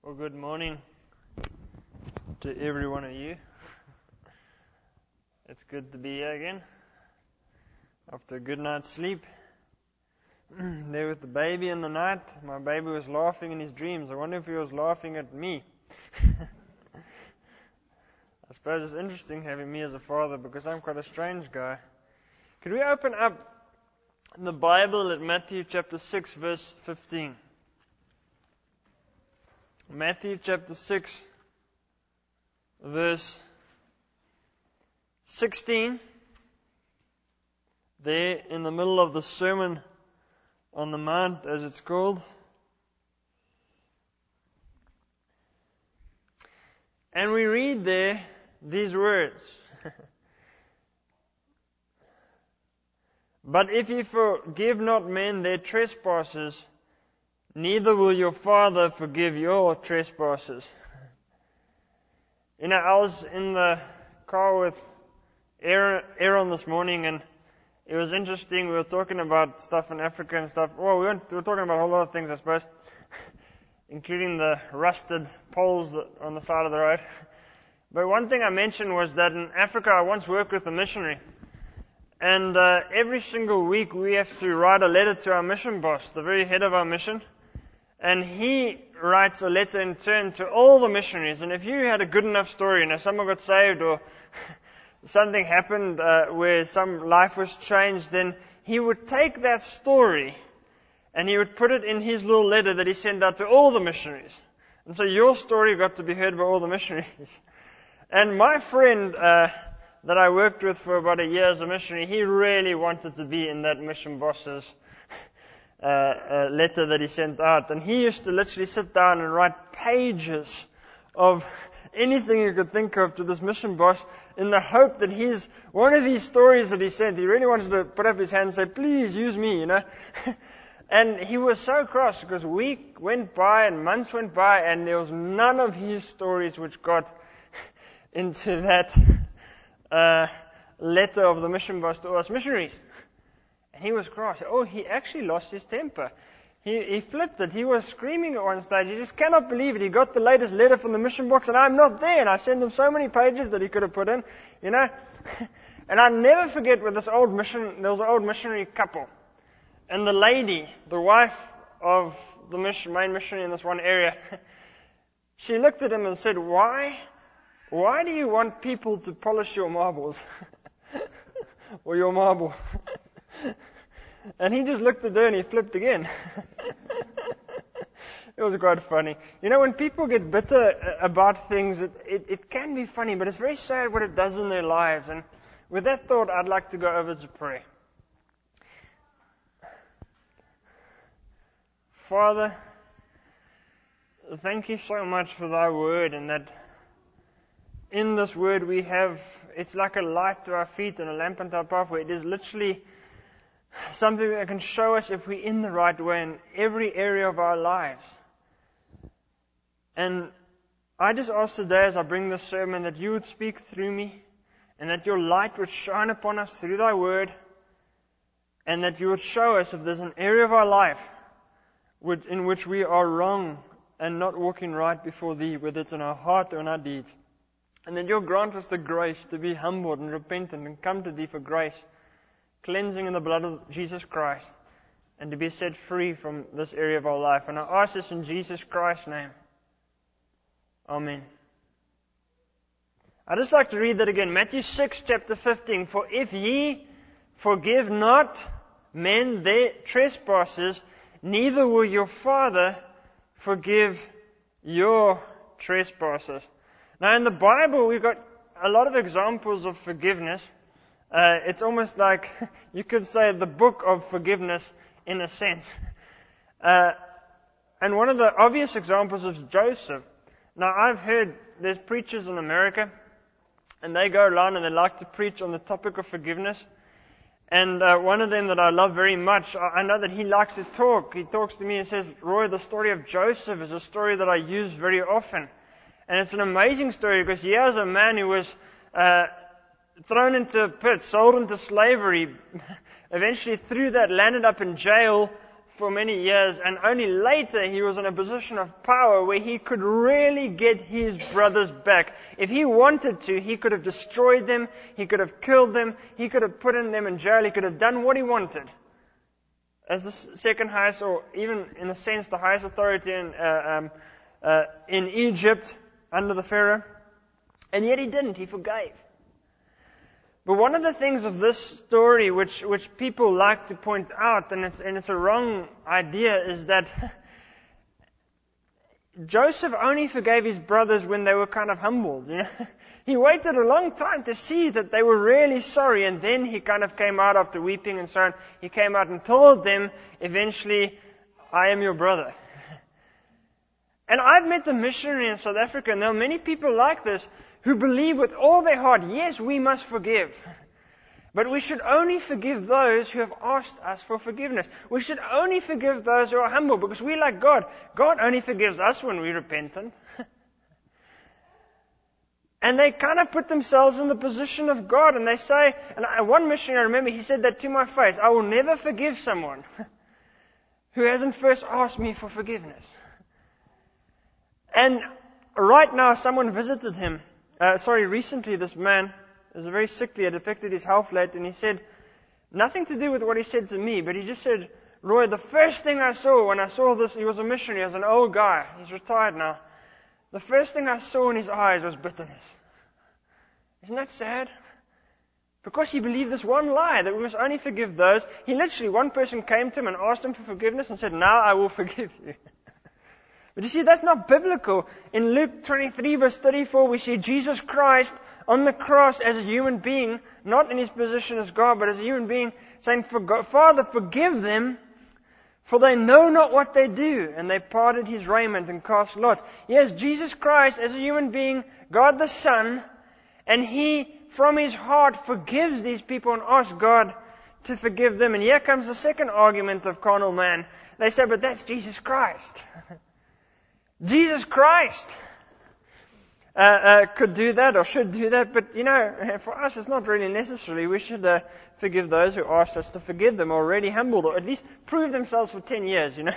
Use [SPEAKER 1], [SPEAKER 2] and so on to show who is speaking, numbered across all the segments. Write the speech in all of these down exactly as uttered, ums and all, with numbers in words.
[SPEAKER 1] Well, good morning to every one of you. It's good to be here again after a good night's sleep. There with the baby in the night. My baby was laughing in his dreams. I wonder if he was laughing at me. I suppose it's interesting having me as a father because I'm quite a strange guy. Could we open up the Bible at Matthew chapter six, verse fifteen? Matthew chapter six, verse sixteen. There in the middle of the Sermon on the Mount, as it's called. And we read there these words. But if ye forgive not men their trespasses, neither will your Father forgive your trespasses. You know, I was in the car with Aaron, Aaron this morning, and it was interesting. We were talking about stuff in Africa and stuff. Well, we, weren't, we were talking about a whole lot of things, I suppose, including the rusted poles on the side of the road. But one thing I mentioned was that in Africa, I once worked with a missionary. And uh, every single week, we have to write a letter to our mission boss, the very head of our mission. And he writes a letter in turn to all the missionaries. And if you had a good enough story, you know, someone got saved or something happened uh, where some life was changed, then he would take that story and he would put it in his little letter that he sent out to all the missionaries. And so your story got to be heard by all the missionaries. And my friend uh, that I worked with for about a year as a missionary, he really wanted to be in that mission boss's Uh, uh, letter that he sent out. And he used to literally sit down and write pages of anything you could think of to this mission boss in the hope that he's, one of these stories that he sent, he really wanted to put up his hand and say, please use me, you know. And he was so cross because week went by and months went by and there was none of his stories which got into that uh, letter of the mission boss to us missionaries. And he was cross. Oh, he actually lost his temper. He, he flipped it. He was screaming at one stage. He just cannot believe it. He got the latest letter from the mission box and I'm not there. And I sent him so many pages that he could have put in, you know. And I never forget with this old mission, there was an old missionary couple. And the lady, the wife of the mission, main missionary in this one area, she looked at him and said, why, why do you want people to polish your marbles? Or your marble? And he just looked at her and he flipped again. It was quite funny. You know, when people get bitter about things, it, it, it can be funny, but it's very sad what it does in their lives. And with that thought, I'd like to go over to pray. Father, thank you so much for thy word, and that in this word we have, it's like a light to our feet and a lamp unto our pathway. It is literally something that can show us if we're in the right way in every area of our lives. And I just ask today as I bring this sermon that you would speak through me and that your light would shine upon us through thy word and that you would show us if there's an area of our life in which we are wrong and not walking right before thee, whether it's in our heart or in our deeds. And that you'll grant us the grace to be humbled and repentant and come to thee for grace, cleansing in the blood of Jesus Christ, and to be set free from this area of our life. And I ask this in Jesus Christ's name. Amen. I'd just like to read that again. Matthew six, chapter fifteen. For if ye forgive not men their trespasses, neither will your Father forgive your trespasses. Now in the Bible, we've got a lot of examples of forgiveness. Uh, it's almost like, you could say, the book of forgiveness in a sense. Uh, and one of the obvious examples is Joseph. Now, I've heard there's preachers in America, and they go around and they like to preach on the topic of forgiveness. And uh, one of them that I love very much, I know that he likes to talk. He talks to me and says, Roy, the story of Joseph is a story that I use very often. And it's an amazing story because here's a man who was uh, thrown into a pit, sold into slavery, eventually through that landed up in jail for many years, and only later he was in a position of power where he could really get his brothers back. If he wanted to, he could have destroyed them, he could have killed them, he could have put them in jail, he could have done what he wanted. As the second highest, or even in a sense the highest authority in, uh, um, uh, in Egypt under the Pharaoh. And yet he didn't, he forgave. But one of the things of this story which, which people like to point out, and it's, and it's a wrong idea, is that Joseph only forgave his brothers when they were kind of humbled. You know? He waited a long time to see that they were really sorry, and then he kind of came out after weeping and so on. He came out and told them, eventually, I am your brother. And I've met a missionary in South Africa, and there are many people like this who believe with all their heart, yes, we must forgive. But we should only forgive those who have asked us for forgiveness. We should only forgive those who are humble, because we like God. God only forgives us when we're repentant. And they kind of put themselves in the position of God, and they say, and one missionary, I remember, he said that to my face, I will never forgive someone who hasn't first asked me for forgiveness. And right now, someone visited him. Uh, sorry, recently this man was very sickly. It affected his health late, and he said, nothing to do with what he said to me, but he just said, Roy, the first thing I saw when I saw this, he was a missionary, he was an old guy. He's retired now. The first thing I saw in his eyes was bitterness. Isn't that sad? Because he believed this one lie, that we must only forgive those. He literally, one person came to him and asked him for forgiveness and said, now I will forgive you. But you see, that's not biblical. In Luke twenty-three verse thirty-four, we see Jesus Christ on the cross as a human being, not in his position as God, but as a human being, saying, Father, forgive them, for they know not what they do. And they parted his raiment and cast lots. Yes, Jesus Christ as a human being, God the Son, and he, from his heart, forgives these people and asks God to forgive them. And here comes the second argument of carnal man. They say, but that's Jesus Christ. Jesus Christ uh, uh, could do that or should do that, but you know, for us it's not really necessary. We should uh, forgive those who asked us to forgive them, already humbled, or at least prove themselves for ten years, you know.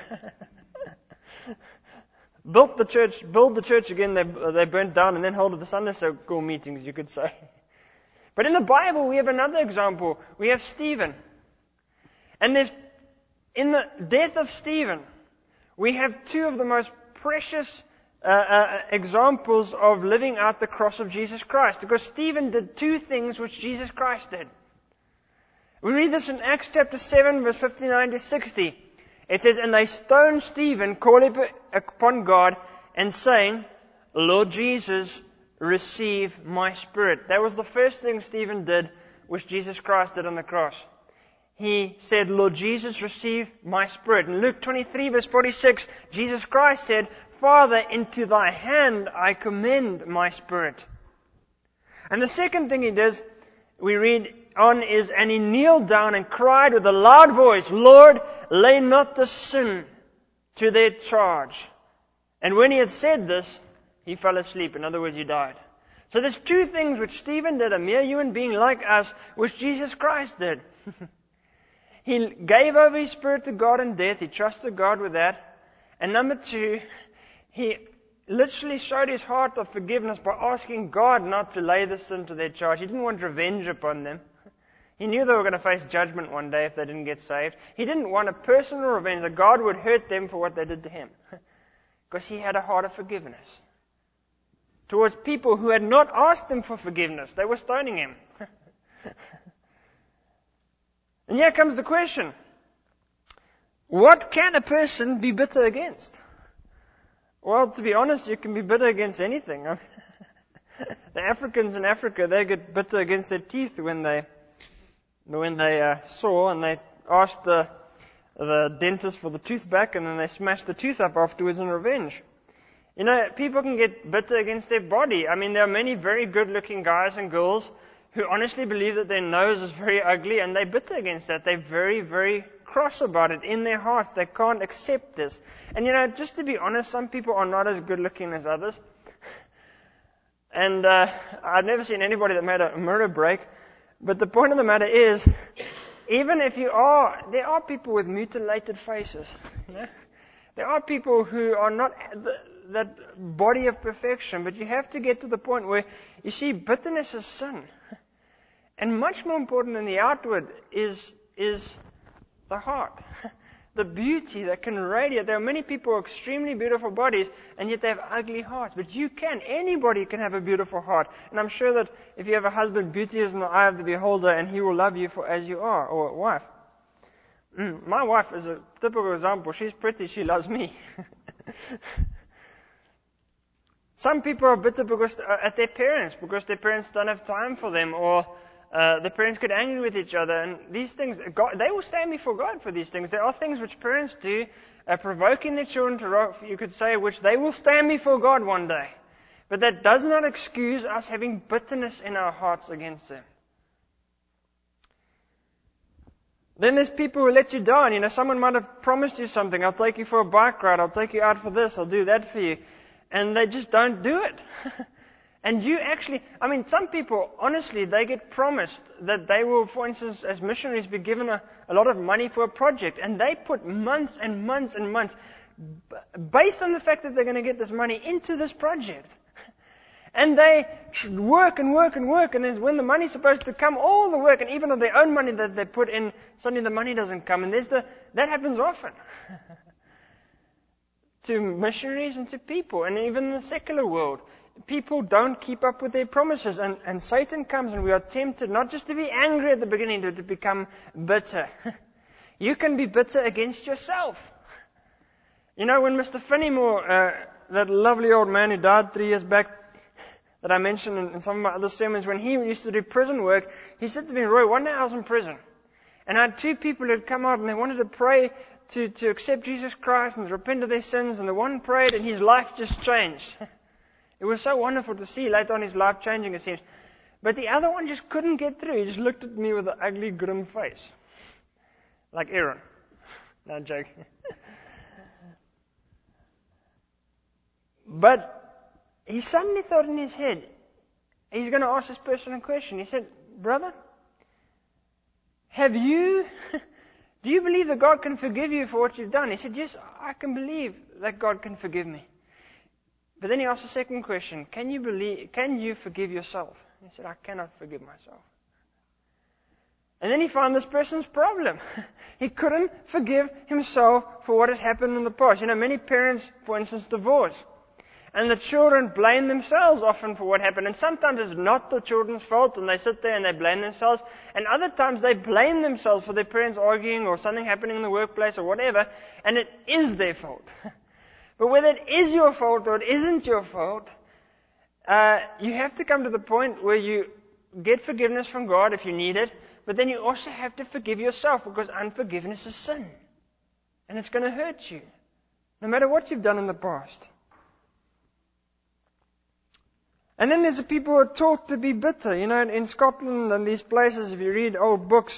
[SPEAKER 1] Built the church, build the church again, they, they burnt down, and then hold the Sunday school meetings, you could say. But in the Bible we have another example. We have Stephen. And there's, in the death of Stephen, we have two of the most precious uh, uh, examples of living out the cross of Jesus Christ. Because Stephen did two things which Jesus Christ did. We read this in Acts chapter seven, verse fifty-nine to sixty. It says, and they stoned Stephen, calling upon God, and saying, Lord Jesus, receive my spirit. That was the first thing Stephen did, which Jesus Christ did on the cross. He said, Lord Jesus, receive my spirit. In Luke twenty-three, verse forty-six, Jesus Christ said, Father, into thy hand I commend my spirit. And the second thing he does, we read on, is, and he kneeled down and cried with a loud voice, Lord, lay not the sin to their charge. And when he had said this, he fell asleep. In other words, he died. So there's two things which Stephen did, a mere human being like us, which Jesus Christ did. He gave over his spirit to God in death. He trusted God with that. And number two, he literally showed his heart of forgiveness by asking God not to lay the sin to their charge. He didn't want revenge upon them. He knew they were going to face judgment one day if they didn't get saved. He didn't want a personal revenge, that God would hurt them for what they did to him. Because he had a heart of forgiveness towards people who had not asked him for forgiveness. They were stoning him. And here comes the question. What can a person be bitter against? Well, to be honest, you can be bitter against anything. The Africans in Africa, they get bitter against their teeth when they when they uh, saw and they asked the the dentist for the tooth back, and then they smashed the tooth up afterwards in revenge. You know, people can get bitter against their body. I mean, there are many very good-looking guys and girls who honestly believe that their nose is very ugly, and they're bitter against that. They're very, very cross about it in their hearts. They can't accept this. And you know, just to be honest, some people are not as good-looking as others. And uh, I've never seen anybody that made a mirror break. But the point of the matter is, even if you are, there are people with mutilated faces. You know? There are people who are not the, that body of perfection, but you have to get to the point where, you see, bitterness is sin. And much more important than the outward is, is the heart. The beauty that can radiate. There are many people with extremely beautiful bodies, and yet they have ugly hearts. But you can. Anybody can have a beautiful heart. And I'm sure that if you have a husband, beauty is in the eye of the beholder, and he will love you for as you are, or a wife. Mm, my wife is a typical example. She's pretty, she loves me. Some people are bitter because uh, at their parents, because their parents don't have time for them, or Uh, the parents get angry with each other, and these things, God, they will stand before God for these things. There are things which parents do, uh, provoking their children to wrong, you could say, which they will stand before God one day. But that does not excuse us having bitterness in our hearts against them. Then there's people who let you down. You know, someone might have promised you something. I'll take you for a bike ride. I'll take you out for this. I'll do that for you. And they just don't do it. And you actually, I mean, some people, honestly, they get promised that they will, for instance, as missionaries, be given a, a lot of money for a project. And they put months and months and months, based on the fact that they're going to get this money, into this project. And they work and work and work. And then when the money's supposed to come, all the work, and even of their own money that they put in, suddenly the money doesn't come. And there's the, that happens often. To missionaries and to people, and even in the secular world. People don't keep up with their promises, and, and Satan comes, and we are tempted not just to be angry at the beginning, but to become bitter. You can be bitter against yourself. You know, when Mister Finnimore, uh, that lovely old man who died three years back, that I mentioned in, in some of my other sermons, when he used to do prison work, he said to me, Roy, one day I was in prison, and I had two people who had come out, and they wanted to pray to, to accept Jesus Christ and to repent of their sins, and the one prayed, and his life just changed. It was so wonderful to see later on his life changing, it seems. But the other one just couldn't get through. He just looked at me with an ugly, grim face. Like Aaron. No, I'm joking. But he suddenly thought in his head, he's going to ask this person a question. He said, brother, have you, do you believe that God can forgive you for what you've done? He said, yes, I can believe that God can forgive me. But then he asked a second question. Can you believe, can you forgive yourself? He said, I cannot forgive myself. And then he found this person's problem. He couldn't forgive himself for what had happened in the past. You know, many parents, for instance, divorce. And the children blame themselves often for what happened. And sometimes it's not the children's fault, and they sit there and they blame themselves. And other times they blame themselves for their parents arguing or something happening in the workplace or whatever, and it is their fault. But whether it is your fault or it isn't your fault, uh, you have to come to the point where you get forgiveness from God if you need it, but then you also have to forgive yourself, because unforgiveness is sin. And it's going to hurt you, no matter what you've done in the past. And then there's the people who are taught to be bitter. You know, in Scotland and these places, if you read old books,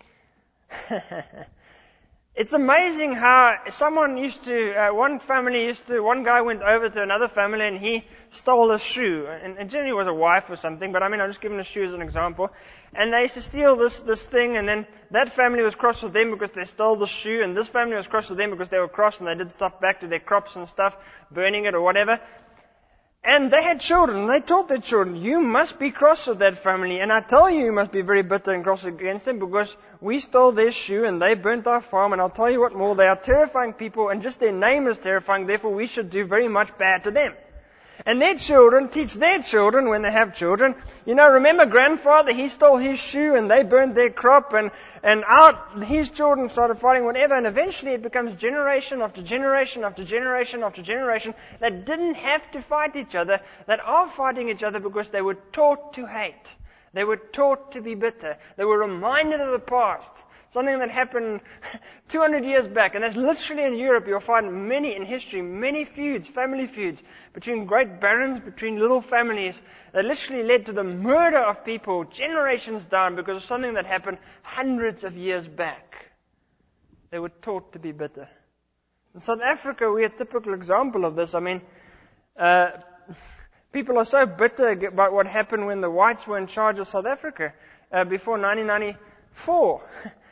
[SPEAKER 1] it's amazing how someone used to, uh, one family used to, one guy went over to another family and he stole a shoe. And, and generally it was a wife or something, but I mean, I'm just giving a shoe as an example. And they used to steal this, this thing, and then that family was cross with them because they stole the shoe, and this family was cross with them because they were cross and they did stuff back to their crops and stuff, burning it or whatever. And they had children, and they taught their children, you must be cross with that family. And I tell you, you must be very bitter and cross against them, because we stole their shoe and they burnt our farm. And I'll tell you what more, they are terrifying people, and just their name is terrifying. Therefore, we should do very much bad to them. And their children teach their children when they have children. You know, remember grandfather, he stole his shoe and they burned their crop, and, and out, his children started fighting whatever, and eventually it becomes generation after generation after generation after generation that didn't have to fight each other, that are fighting each other because they were taught to hate. They were taught to be bitter. They were reminded of the past. Something that happened two hundred years back. And that's literally in Europe. You'll find many in history, many feuds, family feuds, between great barons, between little families, that literally led to the murder of people generations down because of something that happened hundreds of years back. They were taught to be bitter. In South Africa, we're a typical example of this. I mean, uh, people are so bitter about what happened when the whites were in charge of South Africa uh, before nineteen ninety-four.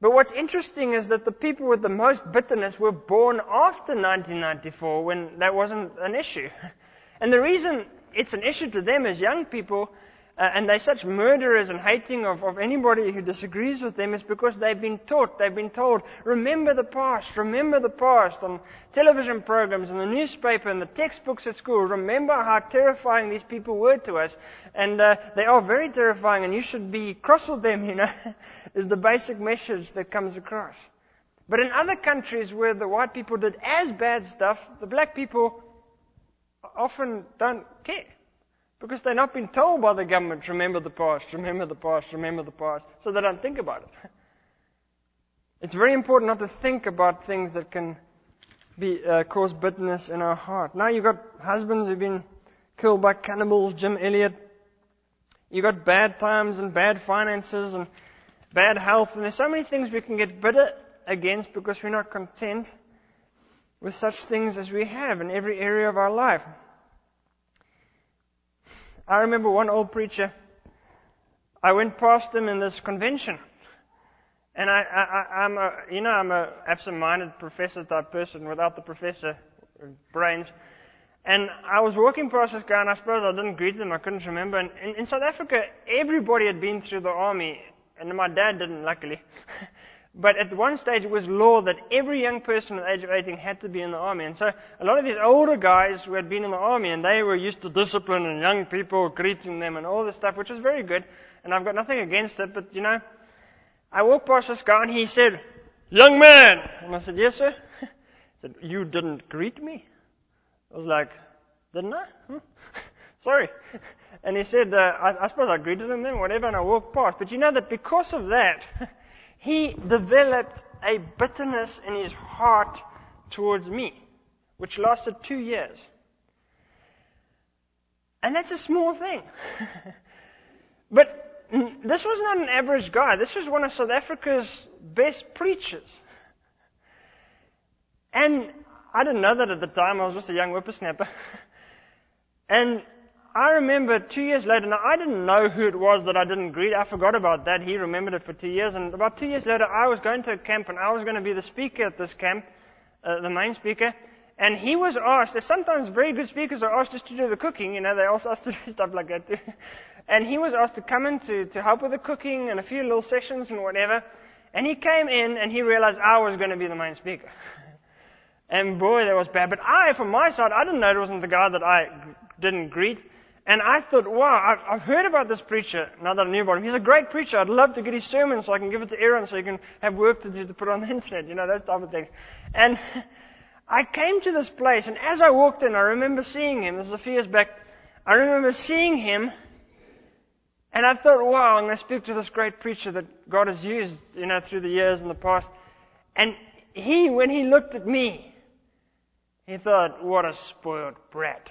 [SPEAKER 1] But what's interesting is that the people with the most bitterness were born after nineteen ninety-four, when that wasn't an issue. And the reason it's an issue to them as young people, uh, and they're such murderers and hating of, of anybody who disagrees with them, is because they've been taught, they've been told, remember the past, remember the past, on television programs, in the newspaper, in the textbooks at school. Remember how terrifying these people were to us. And uh, they are very terrifying, and you should be cross with them, you know, is the basic message that comes across. But in other countries where the white people did as bad stuff, the black people often don't care. Because they've not been told by the government, remember the past, remember the past, remember the past, so they don't think about it. It's very important not to think about things that can be uh, cause bitterness in our heart. Now you've got husbands who've been killed by cannibals, Jim Elliot. You've got bad times and bad finances and bad health, and there's so many things we can get bitter against because we're not content with such things as we have in every area of our life. I remember one old preacher, I went past him in this convention, and I, I, I'm a, you know, I'm a absent-minded professor type person without the professor brains. And I was walking past this guy, and I suppose I didn't greet him, I couldn't remember. And in, in South Africa, everybody had been through the army, and my dad didn't, luckily. But at one stage, it was law that every young person at the age of eighteen had to be in the army. And so a lot of these older guys who had been in the army, and they were used to discipline and young people greeting them and all this stuff, which was very good. And I've got nothing against it, but, you know, I walked past this guy, and he said, "Young man." And I said, "Yes, sir." He said, "You didn't greet me." I was like, "Didn't I? Hmm? Sorry." And he said, uh, I, I suppose I greeted him then, whatever, and I walked past. But you know that because of that, he developed a bitterness in his heart towards me, which lasted two years. And that's a small thing. But this was not an average guy. This was one of South Africa's best preachers. And I didn't know that at the time. I was just a young whippersnapper. And I remember two years later, now I didn't know who it was that I didn't greet. I forgot about that. He remembered it for two years. And about two years later, I was going to a camp, and I was going to be the speaker at this camp, uh, the main speaker. And he was asked, there's sometimes very good speakers are asked just to do the cooking, you know, they also asked to do stuff like that too. And he was asked to come in to, to help with the cooking and a few little sessions and whatever. And he came in, and he realized I was going to be the main speaker. And boy, that was bad. But I, from my side, I didn't know it wasn't the guy that I didn't greet. And I thought, wow, I've heard about this preacher, now that I knew about him. He's a great preacher. I'd love to get his sermon so I can give it to Aaron so he can have work to do to put on the internet, you know, those type of things. And I came to this place, and as I walked in, I remember seeing him. This is a few years back. I remember seeing him, and I thought, wow, I'm going to speak to this great preacher that God has used, you know, through the years in the past. And he, when he looked at me, he thought, what a spoiled brat.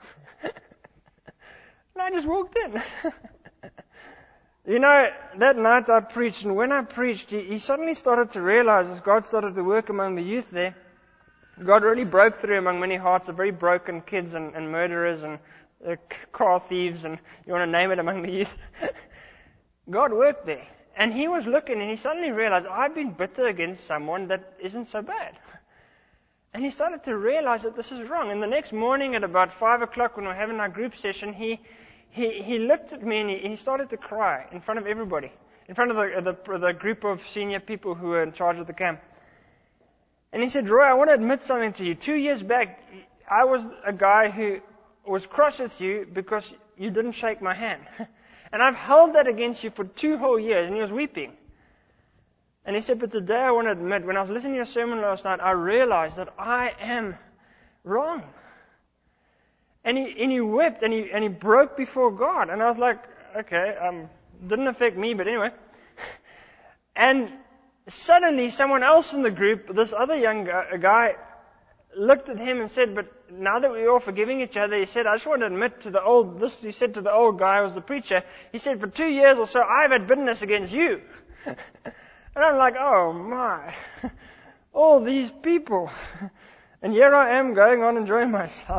[SPEAKER 1] And I just walked in. You know, that night I preached, and when I preached, he, he suddenly started to realize, as God started to work among the youth there, God really broke through among many hearts of very broken kids and, and murderers and uh, car thieves and you want to name it among the youth. God worked there. And he was looking, and he suddenly realized, I've been bitter against someone that isn't so bad. And he started to realize that this is wrong. And the next morning at about five o'clock when we were having our group session, he he, he looked at me and he, he started to cry in front of everybody, in front of the, the, the group of senior people who were in charge of the camp. And he said, Roy, I want to admit something to you. Two years back, I was a guy who was cross with you because you didn't shake my hand. And I've held that against you for two whole years. And he was weeping. And he said, but today I want to admit, when I was listening to your sermon last night, I realized that I am wrong. And he, and he wept and he, and he broke before God. And I was like, okay, um, didn't affect me, but anyway. And suddenly someone else in the group, this other young guy, a guy, looked at him and said, but now that we're all forgiving each other, he said, I just want to admit to the old, this he said to the old guy who was the preacher, he said, for two years or so, I've had bitterness against you. And I'm like, oh my, all these people. And here I am going on enjoying myself.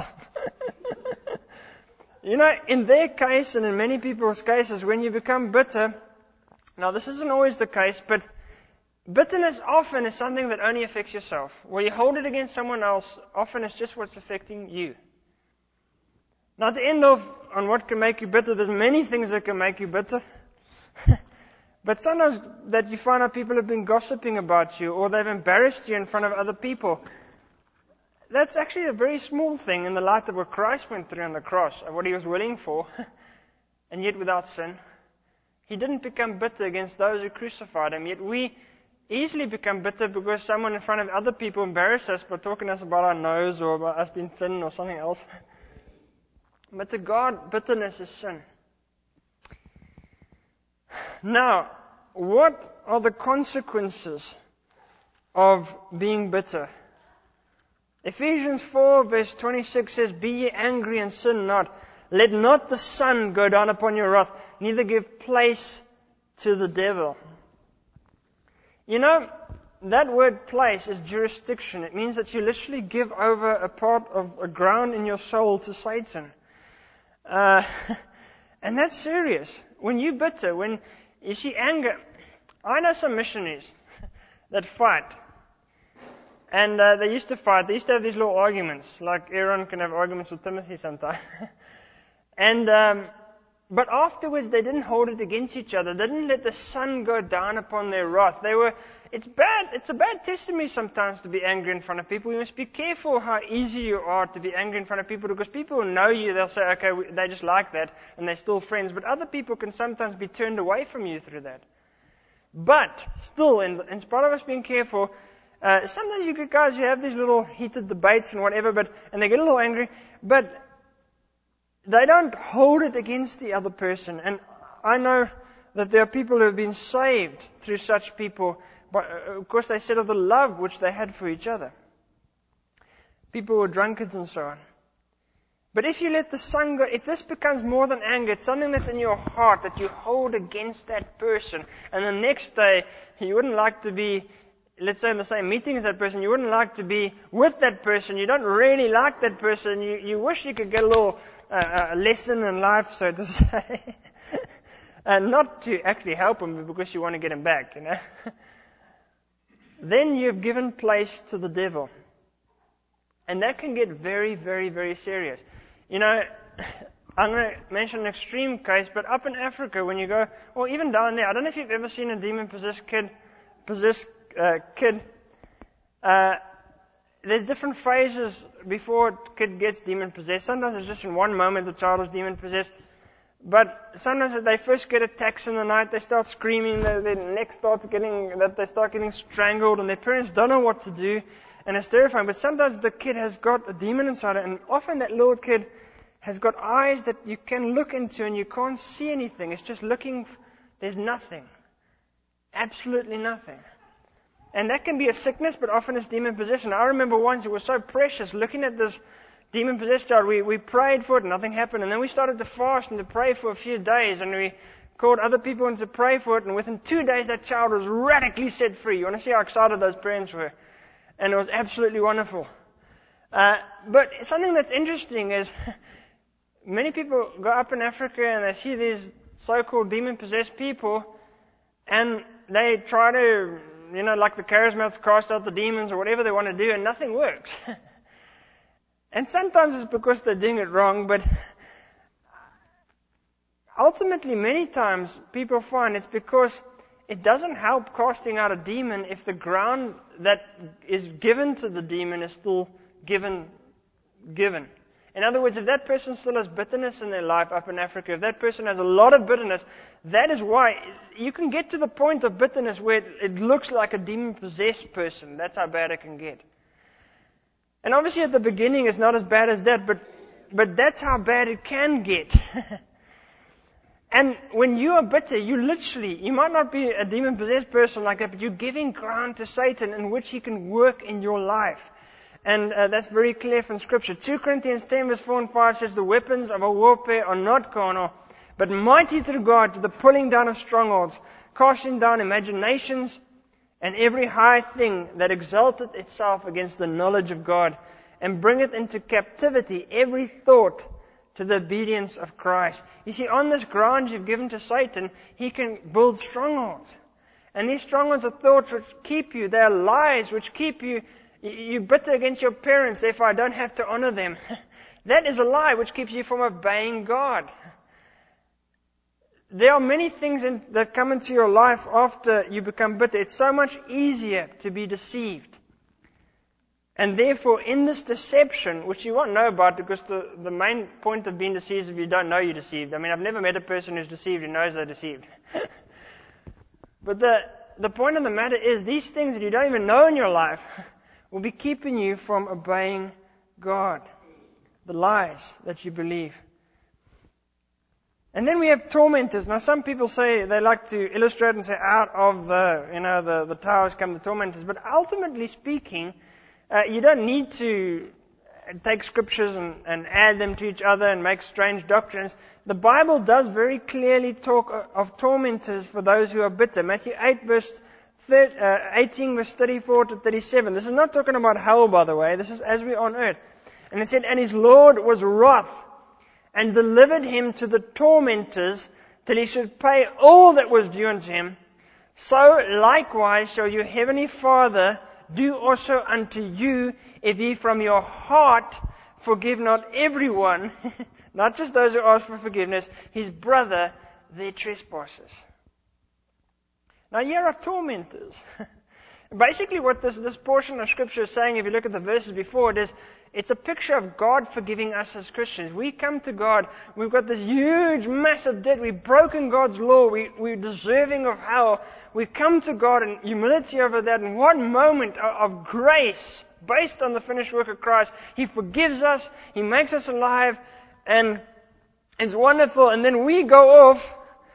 [SPEAKER 1] You know, in their case and in many people's cases, when you become bitter, now this isn't always the case, but bitterness often is something that only affects yourself. Where you hold it against someone else, often it's just what's affecting you. Now, to end off on what can make you bitter, there's many things that can make you bitter. But sometimes that you find out people have been gossiping about you, or they've embarrassed you in front of other people. That's actually a very small thing in the light of what Christ went through on the cross, and what He was willing for, and yet without sin. He didn't become bitter against those who crucified Him, yet we easily become bitter because someone in front of other people embarrassed us by talking to us about our nose or about us being thin or something else. But to God, bitterness is sin. Now, what are the consequences of being bitter? Ephesians four verse twenty-six says, "Be ye angry and sin not. Let not the sun go down upon your wrath, neither give place to the devil." You know, that word place is jurisdiction. It means that you literally give over a part of a ground in your soul to Satan. Uh, and that's serious. When you're bitter, when you see anger, I know some missionaries that fight. And uh, they used to fight. They used to have these little arguments, like Aaron can have arguments with Timothy sometimes. and um, but afterwards, they didn't hold it against each other. They didn't let the sun go down upon their wrath. They were. It's bad. It's a bad testimony sometimes to be angry in front of people. You must be careful how easy you are to be angry in front of people, because people will know you. They'll say, "Okay, we, they just like that," and they're still friends. But other people can sometimes be turned away from you through that. But still, in, in spite of us being careful. Uh, sometimes you get guys who have these little heated debates and whatever, but and they get a little angry, but they don't hold it against the other person. And I know that there are people who have been saved through such people, but uh, of course they said of the love which they had for each other. People were drunkards and so on. But if you let the sun go, if this becomes more than anger, it's something that's in your heart that you hold against that person, and the next day you wouldn't like to be, let's say in the same meeting as that person, you wouldn't like to be with that person, you don't really like that person, you, you wish you could get a little uh, a lesson in life, so to say. And not to actually help him, but because you want to get him back, you know. Then you've given place to the devil. And that can get very, very, very serious. You know, I'm going to mention an extreme case, but up in Africa, when you go, or even down there, I don't know if you've ever seen a demon-possessed kid, possessed Uh, kid, uh, there's different phases before a kid gets demon-possessed. Sometimes it's just in one moment the child is demon-possessed. But sometimes they first get attacks in the night, they start screaming, their, their neck starts getting, that they start getting strangled, and their parents don't know what to do, and it's terrifying. But sometimes the kid has got a demon inside it, and often that little kid has got eyes that you can look into and you can't see anything. It's just looking, there's nothing. Absolutely nothing. And that can be a sickness, but often it's demon possession. I remember once, it was so precious, looking at this demon-possessed child. We, we prayed for it, nothing happened. And then we started to fast and to pray for a few days. And we called other people in to pray for it. And within two days, that child was radically set free. You want to see how excited those parents were? And it was absolutely wonderful. Uh, but something that's interesting is many people go up in Africa and they see these so-called demon-possessed people. And they try to, you know, like the charismats, cast out the demons or whatever they want to do, and nothing works. And sometimes it's because they're doing it wrong, but ultimately many times people find it's because it doesn't help casting out a demon if the ground that is given to the demon is still given, given. In other words, if that person still has bitterness in their life up in Africa, if that person has a lot of bitterness, that is why you can get to the point of bitterness where it looks like a demon-possessed person. That's how bad it can get. And obviously at the beginning it's not as bad as that, but but that's how bad it can get. And when you are bitter, you literally, you might not be a demon-possessed person like that, but you're giving ground to Satan in which he can work in your life. And uh, that's very clear from Scripture. Second Corinthians ten verse four and five says, the weapons of our warfare are not carnal, but mighty through God to the pulling down of strongholds, casting down imaginations and every high thing that exalteth itself against the knowledge of God, and bringeth into captivity every thought to the obedience of Christ. You see, on this ground you've given to Satan, he can build strongholds. And these strongholds are thoughts which keep you. They are lies which keep you. You're bitter against your parents, therefore I don't have to honor them. That is a lie which keeps you from obeying God. There are many things in, that come into your life after you become bitter. It's so much easier to be deceived. And therefore, in this deception, which you won't know about because the, the main point of being deceived is if you don't know you're deceived. I mean, I've never met a person who's deceived who knows they're deceived. But the, the point of the matter is, these things that you don't even know in your life will be keeping you from obeying God. The lies that you believe. And then we have tormentors. Now some people say, they like to illustrate and say, out of the, you know, the, the towers come the tormentors. But ultimately speaking, uh, you don't need to take scriptures and, and add them to each other and make strange doctrines. The Bible does very clearly talk of tormentors for those who are bitter. Matthew eight verse eighteen verse thirty-four to thirty-seven. This is not talking about hell, by the way. This is as we're on earth. And it said, and his Lord was wroth, and delivered him to the tormentors, till he should pay all that was due unto him. So likewise shall your heavenly Father do also unto you, if ye from your heart forgive not everyone, not just those who ask for forgiveness, his brother their trespasses. Now here are tormentors. Basically what this, this portion of Scripture is saying, if you look at the verses before it, is it's a picture of God forgiving us as Christians. We come to God, we've got this huge, massive debt, we've broken God's law, we, we're deserving of hell. We come to God in humility over that, and one moment of, of grace, based on the finished work of Christ, He forgives us, He makes us alive, and it's wonderful, and then we go off,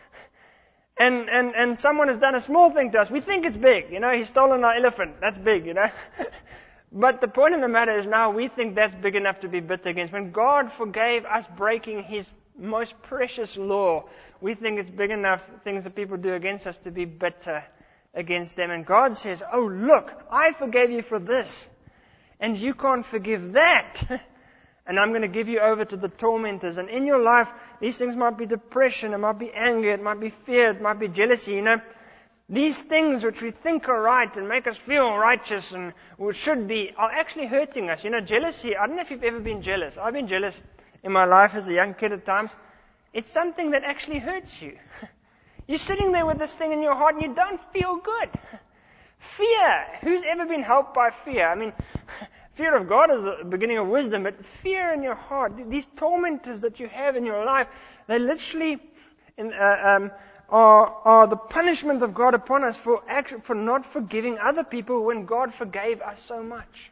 [SPEAKER 1] And, and, and someone has done a small thing to us. We think it's big. You know, he's stolen our elephant. That's big, you know. But the point of the matter is now we think that's big enough to be bitter against. When God forgave us breaking His most precious law, we think it's big enough, things that people do against us, to be bitter against them. And God says, oh look, I forgave you for this. And you can't forgive that. And I'm going to give you over to the tormentors. And in your life, these things might be depression, it might be anger, it might be fear, it might be jealousy, you know. These things which we think are right and make us feel righteous and which should be, are actually hurting us. You know, jealousy, I don't know if you've ever been jealous. I've been jealous in my life as a young kid at times. It's something that actually hurts you. You're sitting there with this thing in your heart and you don't feel good. Fear. Who's ever been helped by fear? I mean, fear of God is the beginning of wisdom, but fear in your heart, these tormentors that you have in your life, they literally in, uh, um, are, are the punishment of God upon us for actually, for not forgiving other people when God forgave us so much.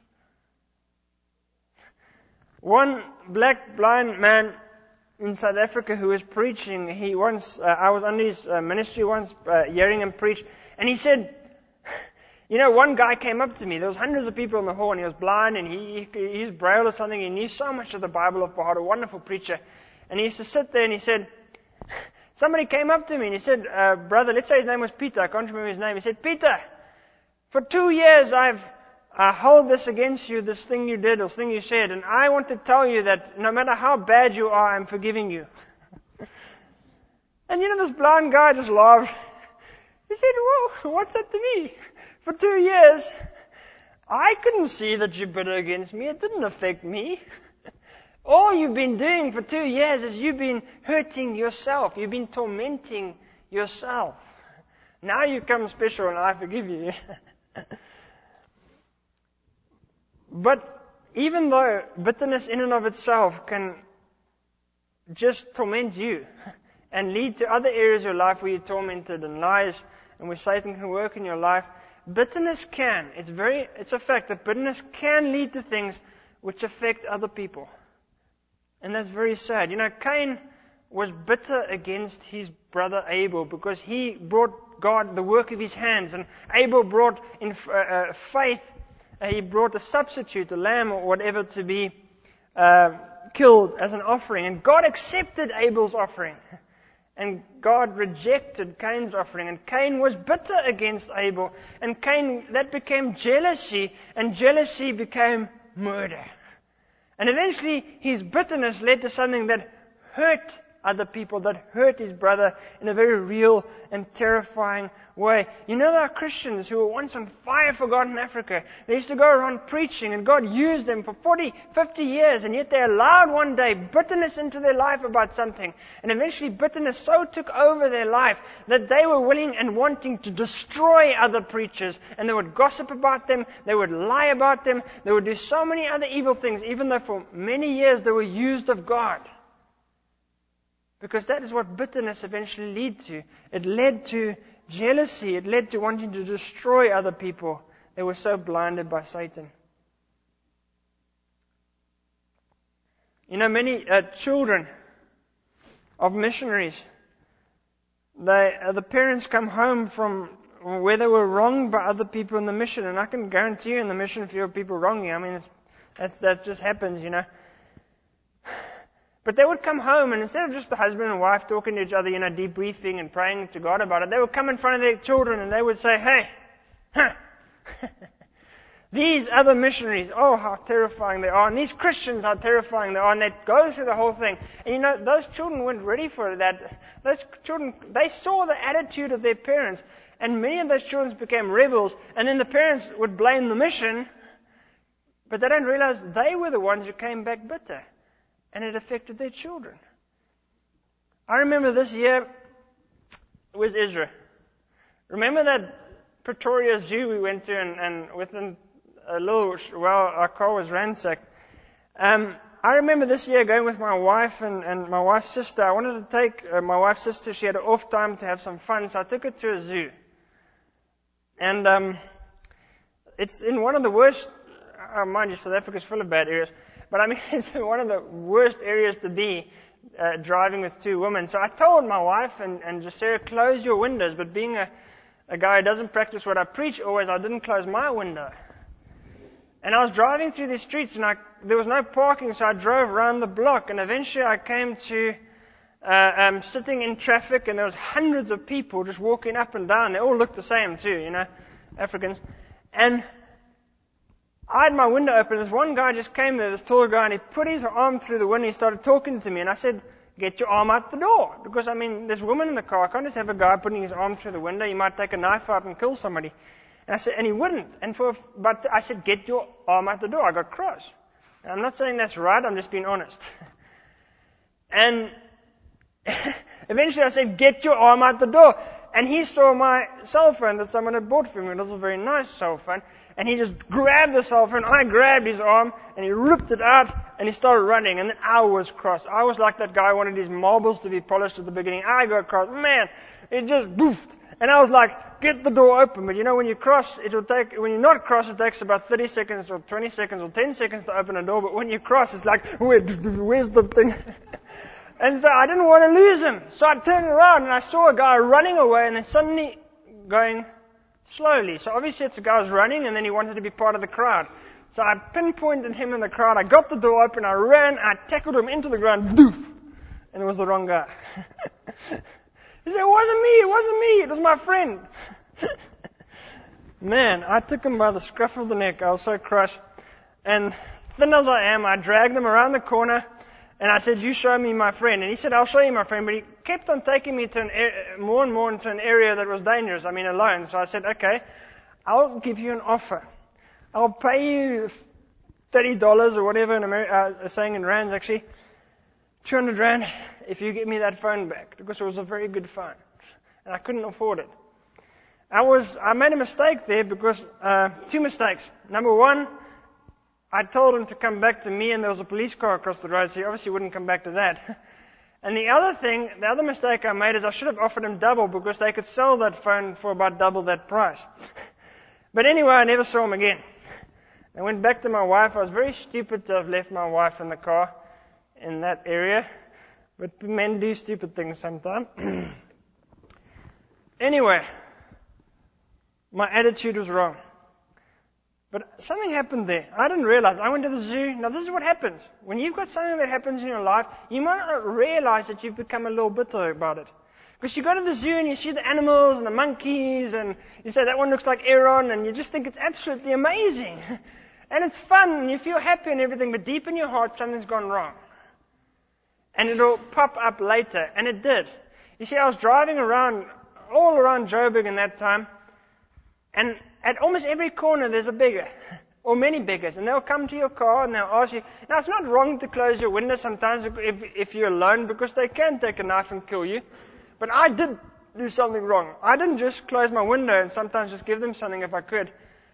[SPEAKER 1] One black blind man in South Africa who was preaching, he once, uh, I was under his uh, ministry once, uh, hearing him preach, and he said, you know, one guy came up to me. There was hundreds of people in the hall, and he was blind, and he, he, he was braille or something. He knew so much of the Bible of Bahad, a wonderful preacher. And he used to sit there, and he said, somebody came up to me, and he said, uh, brother, let's say his name was Peter. I can't remember his name. He said, Peter, for two years I've I hold this against you, this thing you did, this thing you said, and I want to tell you that no matter how bad you are, I'm forgiving you. And you know, this blind guy just laughed. He said, whoa, what's that to me? For two years, I couldn't see that you're bitter against me. It didn't affect me. All you've been doing for two years is you've been hurting yourself. You've been tormenting yourself. Now you come special and I forgive you. But even though bitterness in and of itself can just torment you and lead to other areas of your life where you're tormented and lies and where Satan can work in your life, bitterness can, it's very, it's a fact that bitterness can lead to things which affect other people. And that's very sad. You know, Cain was bitter against his brother Abel because he brought God the work of his hands, and Abel brought in uh, uh, faith, uh, he brought a substitute, a lamb or whatever, to be uh, killed as an offering. And God accepted Abel's offering. And God rejected Cain's offering. And Cain was bitter against Abel. And Cain, that became jealousy. And jealousy became murder. And eventually his bitterness led to something that hurt other people, that hurt his brother in a very real and terrifying way. You know, there are Christians who were once on fire for God in Africa. They used to go around preaching, and God used them for forty, fifty years, and yet they allowed one day bitterness into their life about something. And eventually bitterness so took over their life that they were willing and wanting to destroy other preachers, and they would gossip about them, they would lie about them, they would do so many other evil things, even though for many years they were used of God. Because that is what bitterness eventually led to. It led to jealousy. It led to wanting to destroy other people. They were so blinded by Satan. You know, many uh, children of missionaries, they, uh, the parents come home from where they were wronged by other people in the mission. And I can guarantee you in the mission field, people wrong you. I mean, it's, that's, that just happens, you know. But they would come home, and instead of just the husband and wife talking to each other, you know, debriefing and praying to God about it, they would come in front of their children and they would say, hey, huh, these other missionaries, oh, how terrifying they are, and these Christians, how terrifying they are, and they'd go through the whole thing. And you know, those children weren't ready for that. Those children, they saw the attitude of their parents, and many of those children became rebels, and then the parents would blame the mission, but they don't realize they were the ones who came back bitter. And it affected their children. I remember this year, with Israel. Remember that Pretoria Zoo we went to, and, and within a little while our car was ransacked. Um, I remember this year going with my wife and, and my wife's sister. I wanted to take uh, my wife's sister. She had an off time to have some fun, so I took her to a zoo. And um, it's in one of the worst. Uh, mind you, South Africa's full of bad areas. But I mean, it's one of the worst areas to be uh, driving with two women. So I told my wife and, and just Sarah, close your windows. But being a, a guy who doesn't practice what I preach always, I didn't close my window. And I was driving through these streets, and I, there was no parking, so I drove around the block. And eventually I came to uh, um, sitting in traffic, and there was hundreds of people just walking up and down. They all looked the same too, you know, Africans. And I had my window open. This one guy just came there, this tall guy, and he put his arm through the window. He started talking to me, and I said, get your arm out the door. Because, I mean, there's a woman in the car. I can't just have a guy putting his arm through the window. He might take a knife out and kill somebody. And I said, and he wouldn't. And for, but I said, get your arm out the door. I got cross. And I'm not saying that's right. I'm just being honest. And eventually I said, get your arm out the door. And he saw my cell phone that someone had bought for me. It was a very nice cell phone. And he just grabbed the cell phone. I grabbed his arm, and he ripped it out, and he started running. And then I was cross. I was like that guy who wanted his marbles to be polished at the beginning. I got cross. Man, it just boofed. And I was like, get the door open. But you know, when you cross, it will take, when you're not cross, it takes about thirty seconds or twenty seconds or ten seconds to open a door. But when you cross, it's like, Where, where's the thing? And so I didn't want to lose him. So I turned around, and I saw a guy running away, and then suddenly going slowly. So obviously it's a guy who's running, and then he wanted to be part of the crowd. So I pinpointed him in the crowd. I got the door open. I ran. I tackled him into the ground. Doof! And it was the wrong guy. He said, it wasn't me. It wasn't me. It was my friend. Man, I took him by the scruff of the neck. I was so crushed. And thin as I am, I dragged him around the corner. And I said, you show me my friend. And he said, I'll show you my friend. But he kept on taking me to an er- more and more into an area that was dangerous. I mean, alone. So I said, okay, I'll give you an offer. I'll pay you thirty dollars or whatever in America, uh, saying in rands actually, two hundred rand if you give me that phone back. Because it was a very good phone. And I couldn't afford it. I was, I made a mistake there because, uh, two mistakes. Number one, I told him to come back to me, and there was a police car across the road, so he obviously wouldn't come back to that. And the other thing, the other mistake I made is I should have offered him double, because they could sell that phone for about double that price. But anyway, I never saw him again. I went back to my wife. I was very stupid to have left my wife in the car in that area. But men do stupid things sometimes. Anyway, my attitude was wrong. But something happened there. I didn't realize. I went to the zoo. Now, this is what happens. When you've got something that happens in your life, you might not realize that you've become a little bitter about it. Because you go to the zoo and you see the animals and the monkeys, and you say, that one looks like Aaron, and you just think it's absolutely amazing. And it's fun, and you feel happy and everything, but deep in your heart, something's gone wrong. and it'll pop up later. And it did. You see, I was driving around, all around Joburg in that time, and at almost every corner there's a beggar, or many beggars, and they'll come to your car and they'll ask you. Now, it's not wrong to close your window sometimes if, if you're alone, because they can take a knife and kill you. But I did do something wrong. I didn't just close my window and sometimes just give them something if I could.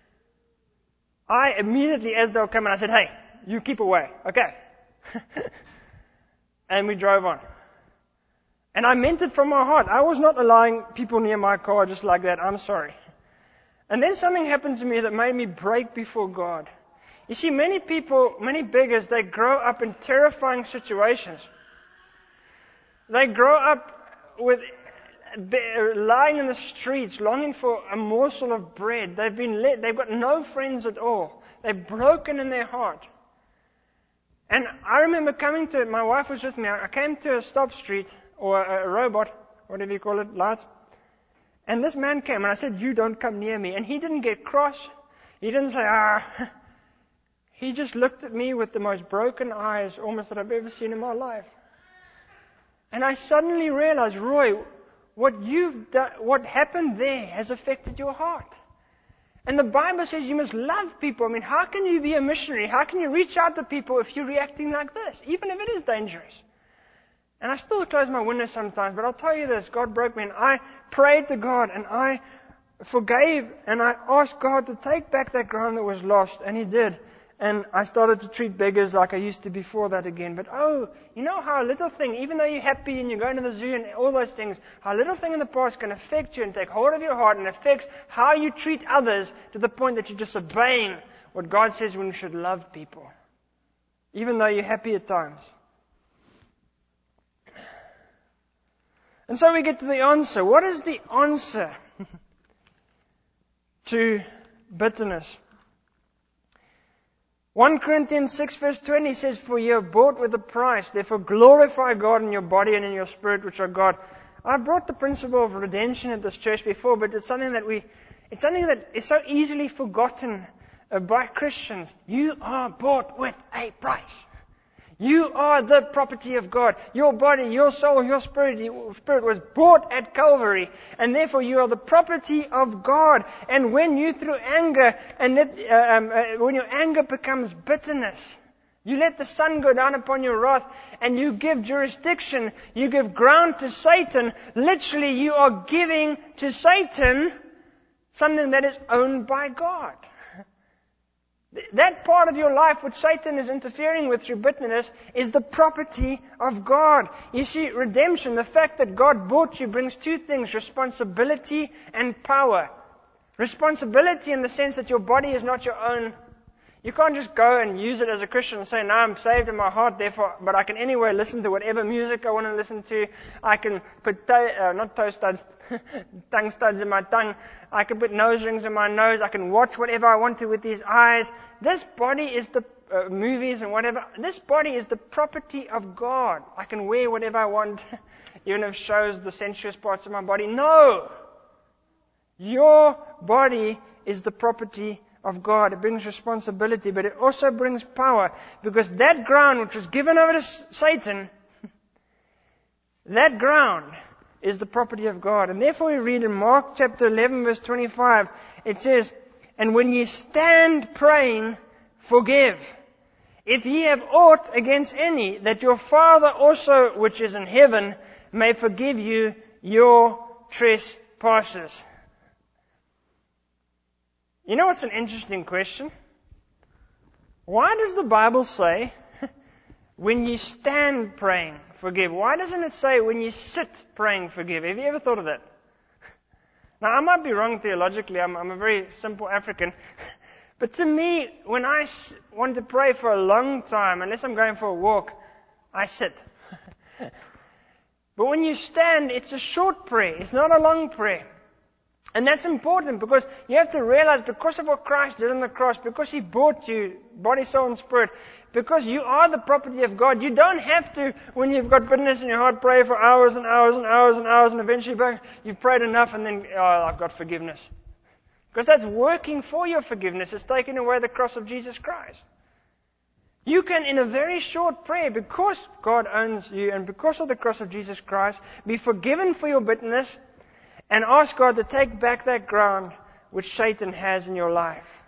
[SPEAKER 1] I immediately, as they'll come in, I said, "Hey, you keep away, okay?" And we drove on. And I meant it from my heart. I was not allowing people near my car just like that. I'm sorry. And then something happened to me that made me break before God. You see, many people, many beggars, they grow up in terrifying situations. They grow up with lying in the streets, longing for a morsel of bread. They've been let, they've got no friends at all. They've broken in their heart. And I remember coming to, my wife was with me, I came to a stop street, or a, a robot, whatever you call it, lights. And this man came, and I said, "You don't come near me." And he didn't get cross. He didn't say, "Ah." He just looked at me with the most broken eyes, almost that I've ever seen in my life. And I suddenly realized, Roy, what you've done, what happened there has affected your heart. And the Bible says you must love people. I mean, how can you be a missionary? How can you reach out to people if you're reacting like this, even if it is dangerous? And I still close my window sometimes, but I'll tell you this, God broke me, and I prayed to God, and I forgave, and I asked God to take back that ground that was lost, and He did. And I started to treat beggars like I used to before that again. But oh, you know how a little thing, even though you're happy and you're going to the zoo and all those things, how a little thing in the past can affect you and take hold of your heart and affects how you treat others to the point that you're disobeying what God says when you should love people, even though you're happy at times. And so we get to the answer. What is the answer to bitterness? First Corinthians six verse twenty says, "For you are bought with a price, therefore glorify God in your body and in your spirit, which are God." I've brought the principle of redemption at this church before, but it's something that we, it's something that is so easily forgotten by Christians. You are bought with a price. You are the property of God. Your body, your soul, your spirit, your spirit was bought at Calvary, and therefore you are the property of God. And when you, through anger, and let, uh, um, uh, when your anger becomes bitterness, you let the sun go down upon your wrath, and you give jurisdiction, you give ground to Satan. Literally, you are giving to Satan something that is owned by God. That part of your life which Satan is interfering with through bitterness is the property of God. You see, redemption, the fact that God bought you, brings two things: responsibility and power. Responsibility in the sense that your body is not your own. You can't just go and use it as a Christian and say, "No, I'm saved in my heart, therefore, but I can anyway listen to whatever music I want to listen to. I can put, toe, uh, not toe studs, tongue studs in my tongue. I can put nose rings in my nose. I can watch whatever I want to with these eyes." This body is the, uh, movies and whatever, this body is the property of God. I can wear whatever I want, even if it shows the sensuous parts of my body. No! Your body is the property of God. It brings responsibility, but it also brings power, because that ground which was given over to Satan, that ground is the property of God. And therefore we read in Mark chapter eleven verse twenty-five, it says, "And when ye stand praying, forgive, if ye have aught against any, that your Father also which is in heaven may forgive you your trespasses." You know what's an interesting question? Why does the Bible say, when you stand praying, forgive? Why doesn't it say, when you sit praying, forgive? Have you ever thought of that? Now, I might be wrong theologically. I'm, I'm a very simple African. But to me, when I s- want to pray for a long time, unless I'm going for a walk, I sit. But when you stand, it's a short prayer. It's not a long prayer. And that's important, because you have to realize, because of what Christ did on the cross, because He bought you, body, soul, and spirit, because you are the property of God, you don't have to, when you've got bitterness in your heart, pray for hours and hours and hours and hours, and eventually you've prayed enough, and then, oh, I've got forgiveness. Because that's working for your forgiveness. It's taking away the cross of Jesus Christ. You can, in a very short prayer, because God owns you and because of the cross of Jesus Christ, be forgiven for your bitterness and ask God to take back that ground which Satan has in your life.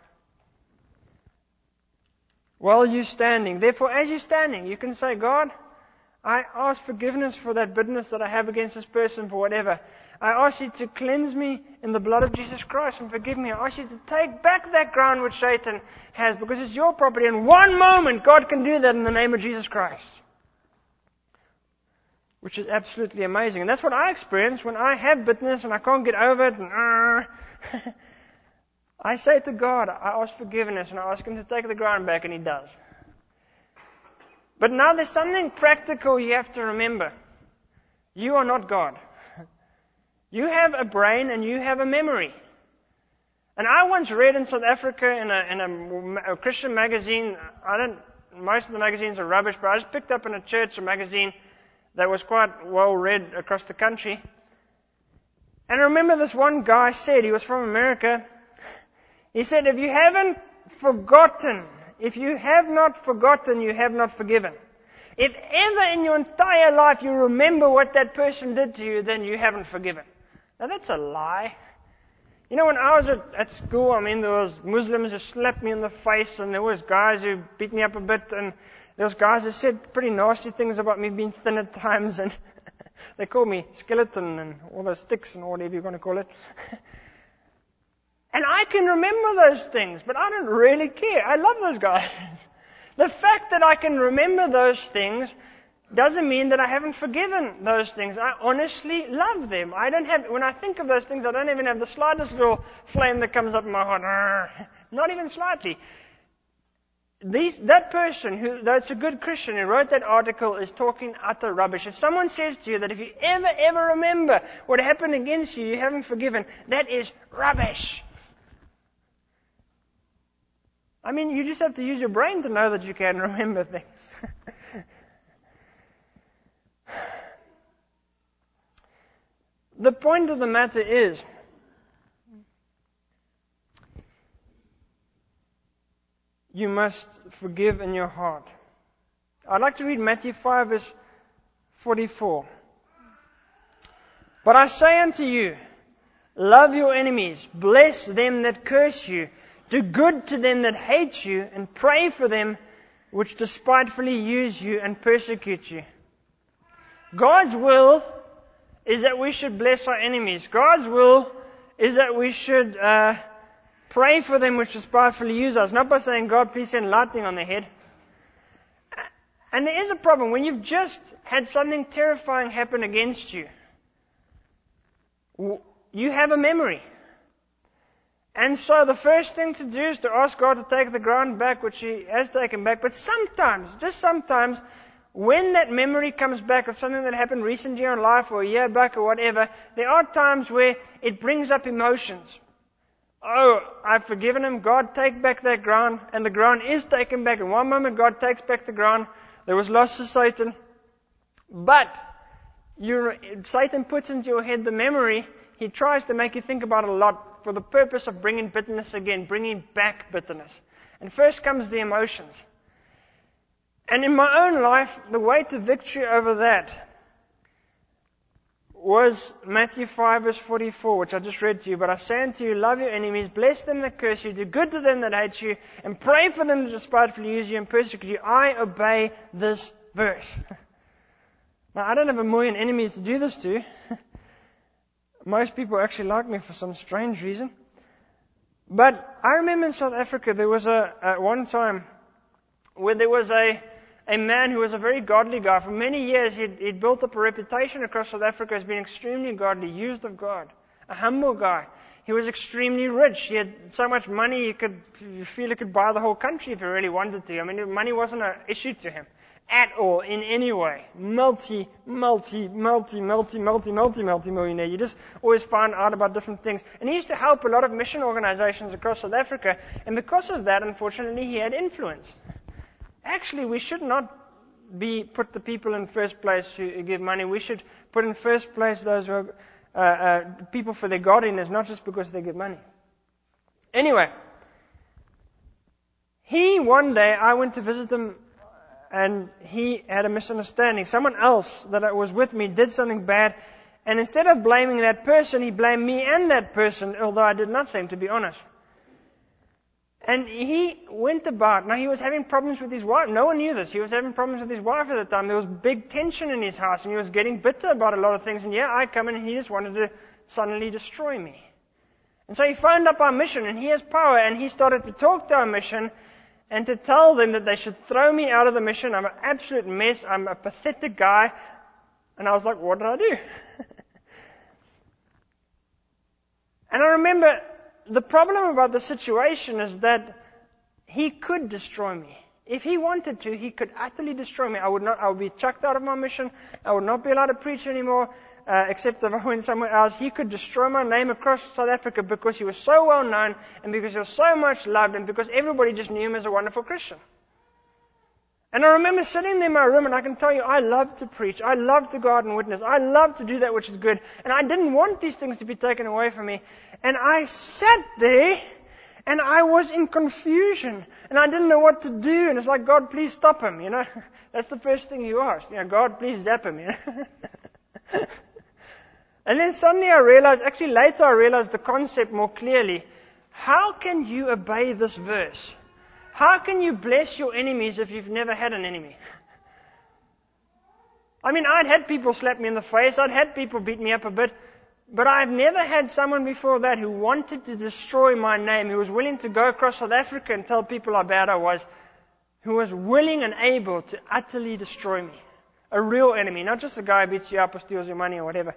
[SPEAKER 1] While you're standing. Therefore, as you're standing, you can say, God, I ask forgiveness for that bitterness that I have against this person for whatever. I ask you to cleanse me in the blood of Jesus Christ and forgive me. I ask you to take back that ground which Satan has because it's your property. In one moment, God can do that in the name of Jesus Christ. Which is absolutely amazing. And that's what I experience when I have bitterness and I can't get over it. And, uh, I say to God, I ask forgiveness and I ask Him to take the ground back, and He does. But now there's something practical you have to remember. You are not God. You have a brain and you have a memory. And I once read in South Africa in a, in a, a Christian magazine, I don't, most of the magazines are rubbish, but I just picked up in a church a magazine that was quite well read across the country. And I remember this one guy said, he was from America, he said, if you haven't forgotten, if you have not forgotten, you have not forgiven. If ever in your entire life you remember what that person did to you, then you haven't forgiven. Now that's a lie. You know, when I was at, at school, I mean, there was Muslims who slapped me in the face, and there was guys who beat me up a bit, and there was guys who said pretty nasty things about me being thin at times, and they called me skeleton and all those sticks and whatever you're going to call it. And I can remember those things, but I don't really care. I love those guys. The fact that I can remember those things doesn't mean that I haven't forgiven those things. I honestly love them. I don't have, when I think of those things, I don't even have the slightest little flame that comes up in my heart. Not even slightly. These, that person who, that's a good Christian who wrote that article, is talking utter rubbish. If someone says to you that if you ever, ever remember what happened against you, you haven't forgiven, that is rubbish. I mean, you just have to use your brain to know that you can remember things. The point of the matter is, you must forgive in your heart. I'd like to read Matthew five verse forty-four. But I say unto you, love your enemies, bless them that curse you, do good to them that hate you, and pray for them which despitefully use you and persecute you. God's will is that we should bless our enemies. God's will is that we should uh, pray for them which despitefully use us. Not by saying, God, please send lightning on their head. And there is a problem. When you've just had something terrifying happen against you, you have a memory. And so the first thing to do is to ask God to take the ground back, which He has taken back. But sometimes, just sometimes, when that memory comes back of something that happened recently in life or a year back or whatever, there are times where it brings up emotions. Oh, I've forgiven him. God, take back that ground. And the ground is taken back. In one moment, God takes back the ground. There was loss to Satan. But you, Satan puts into your head the memory. He tries to make you think about it a lot for the purpose of bringing bitterness again, bringing back bitterness. And first comes the emotions. And in my own life, the way to victory over that was Matthew five verse forty-four, which I just read to you. But I say unto you, love your enemies, bless them that curse you, do good to them that hate you, and pray for them that despitefully use you and persecute you. I obey this verse. Now, I don't have a million enemies to do this to. Most people actually like me for some strange reason. But I remember in South Africa, there was a, at one time where there was a A man who was a very godly guy. For many years, he'd, he'd built up a reputation across South Africa as being extremely godly, used of God, a humble guy. He was extremely rich. He had so much money, he could you feel he could buy the whole country if he really wanted to. I mean, money wasn't an issue to him at all, in any way. Multi, multi, multi, multi, multi, multi, multi millionaire. You just always find out about different things. And he used to help a lot of mission organizations across South Africa. And because of that, unfortunately, he had influence. Actually, we should not be put the people in first place who give money. We should put in first place those who are uh, uh, people for their godliness, not just because they give money. Anyway, he one day, I went to visit him
[SPEAKER 2] and he had a misunderstanding. Someone else that was with me did something bad, and instead of blaming that person, he blamed me and that person, although I did nothing, to be honest. And he went about, now he was having problems with his wife. No one knew this. He was having problems with his wife at the time. There was big tension in his house, and he was getting bitter about a lot of things. And yeah, I come in, and he just wanted to suddenly destroy me. And so he phoned up our mission, and he has power, and he started to talk to our mission and to tell them that they should throw me out of the mission. I'm an absolute mess. I'm a pathetic guy. And I was like, what did I do? And I remember the problem about the situation is that he could destroy me. If he wanted to, he could utterly destroy me. I would not. I would be chucked out of my mission. I would not be allowed to preach anymore, uh, except if I went somewhere else. He could destroy my name across South Africa because he was so well known and because he was so much loved and because everybody just knew him as a wonderful Christian. And I remember sitting there in my room, and I can tell you, I love to preach. I love to go out and witness. I love to do that which is good. And I didn't want these things to be taken away from me. And I sat there, and I was in confusion. And I didn't know what to do. And it's like, God, please stop him, you know. That's the first thing you ask. You know, God, please zap him, you know. And then suddenly I realized, actually later I realized the concept more clearly. How can you obey this verse? How can you bless your enemies if you've never had an enemy? I mean, I'd had people slap me in the face. I'd had people beat me up a bit. But I've never had someone before that who wanted to destroy my name, who was willing to go across South Africa and tell people how bad I was, who was willing and able to utterly destroy me. A real enemy, not just a guy who beats you up or steals your money or whatever.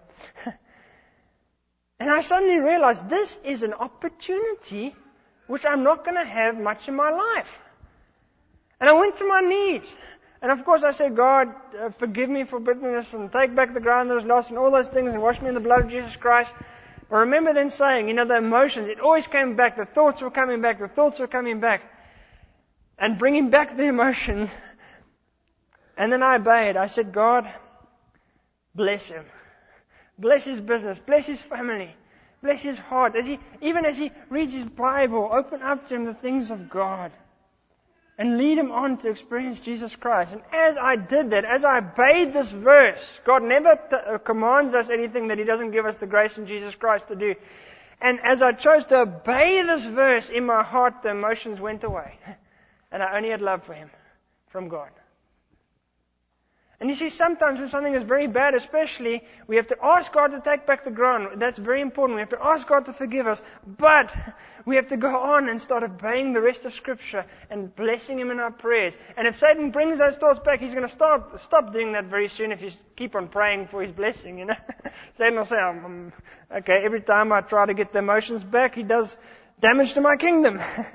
[SPEAKER 2] And I suddenly realized this is an opportunity which I'm not going to have much in my life. And I went to my knees. And of course I said, God, uh, forgive me for bitterness and take back the ground that was lost and all those things and wash me in the blood of Jesus Christ. But I remember then saying, you know, the emotions, it always came back. The thoughts were coming back. The thoughts were coming back. And bringing back the emotions. And then I obeyed. I said, God, bless him. Bless his business. Bless his family. Bless his heart. As he, even as he reads his Bible, open up to him the things of God. And lead him on to experience Jesus Christ. And as I did that, as I obeyed this verse, God never t- uh, commands us anything that he doesn't give us the grace in Jesus Christ to do. And as I chose to obey this verse in my heart, the emotions went away. And I only had love for him from God. And you see, sometimes when something is very bad, especially, we have to ask God to take back the ground. That's very important. We have to ask God to forgive us. But we have to go on and start obeying the rest of Scripture and blessing him in our prayers. And if Satan brings those thoughts back, he's going to start, stop doing that very soon if you keep on praying for his blessing, you know. Satan will say, um, um, okay, every time I try to get the emotions back, he does damage to my kingdom.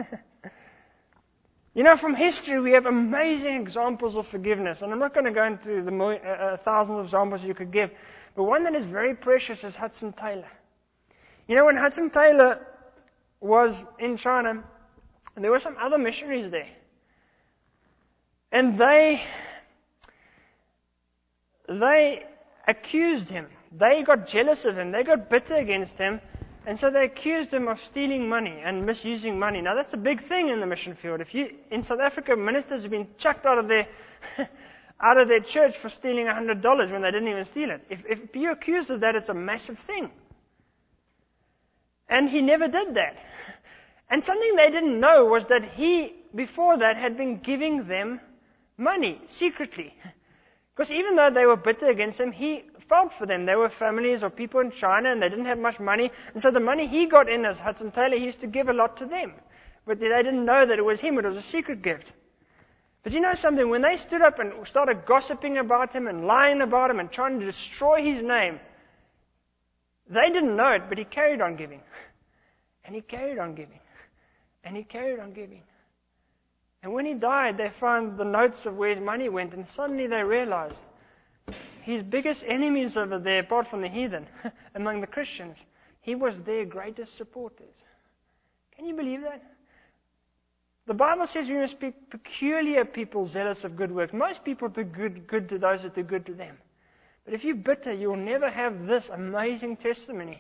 [SPEAKER 2] You know, from history, we have amazing examples of forgiveness. And I'm not going to go into the mo- uh, thousands of examples you could give. But one that is very precious is Hudson Taylor. You know, when Hudson Taylor was in China, there were some other missionaries there. And they, they accused him. They got jealous of him. They got bitter against him. And so they accused him of stealing money and misusing money. Now that's a big thing in the mission field. If you, in South Africa, ministers have been chucked out of their, out of their church for stealing a hundred dollars when they didn't even steal it. If, if you're accused of that, it's a massive thing. And he never did that. And something they didn't know was that he, before that, had been giving them money secretly. Because even though they were bitter against him, he felt for them. They were families or people in China and they didn't have much money. And so the money he got in as Hudson Taylor, he used to give a lot to them. But they didn't know that it was him. It was a secret gift. But you know something? When they stood up and started gossiping about him and lying about him and trying to destroy his name, they didn't know it, but he carried on giving. And he carried on giving. And he carried on giving. And when he died, they found the notes of where his money went, and suddenly they realized his biggest enemies over there, apart from the heathen, among the Christians, he was their greatest supporters. Can you believe that? The Bible says we must be peculiar people zealous of good works. Most people do good, good to those that do good to them. But if you're bitter, you'll never have this amazing testimony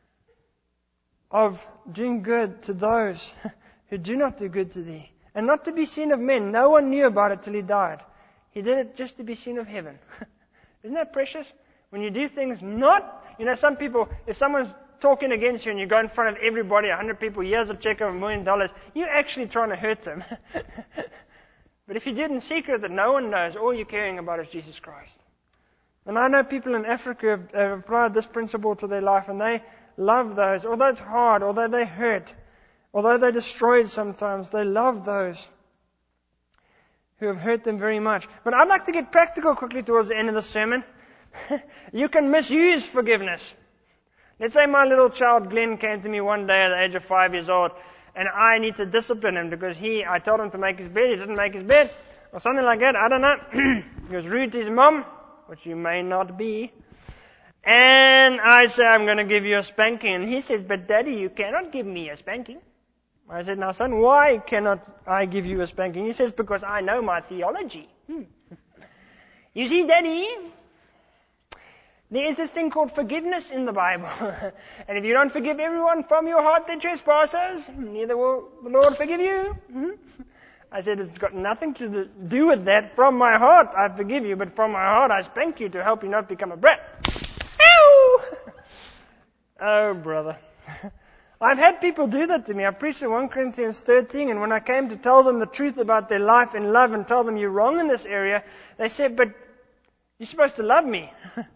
[SPEAKER 2] of doing good to those who do not do good to thee. And not to be seen of men. No one knew about it till he died. He did it just to be seen of heaven. Isn't that precious? When you do things not, you know, some people, if someone's talking against you and you go in front of everybody, a hundred people, here's a check of a million dollars, you're actually trying to hurt them. But if you do it in secret that no one knows, all you're caring about is Jesus Christ. And I know people in Africa have, have applied this principle to their life, and they love those, although it's hard, although they hurt, although they're destroyed sometimes, they love those who have hurt them very much. But I'd like to get practical quickly towards the end of the sermon. You can misuse forgiveness. Let's say my little child Glenn came to me one day at the age of five years old, and I need to discipline him because he, I told him to make his bed, he didn't make his bed, or something like that, I don't know. He was rude to his mom, which you may not be. And I say, I'm going to give you a spanking. And he says, but Daddy, you cannot give me a spanking. I said, now son, why cannot I give you a spanking? He says, because I know my theology. Hmm. You see, Daddy, there is this thing called forgiveness in the Bible. And if you don't forgive everyone from your heart their trespasses, neither will the Lord forgive you. Hmm? I said, it's got nothing to do with that. From my heart, I forgive you, but from my heart, I spank you to help you not become a brat. Ow! Oh, brother. I've had people do that to me. I preached in First Corinthians thirteen, and when I came to tell them the truth about their life in love and tell them you're wrong in this area, they said, but you're supposed to love me.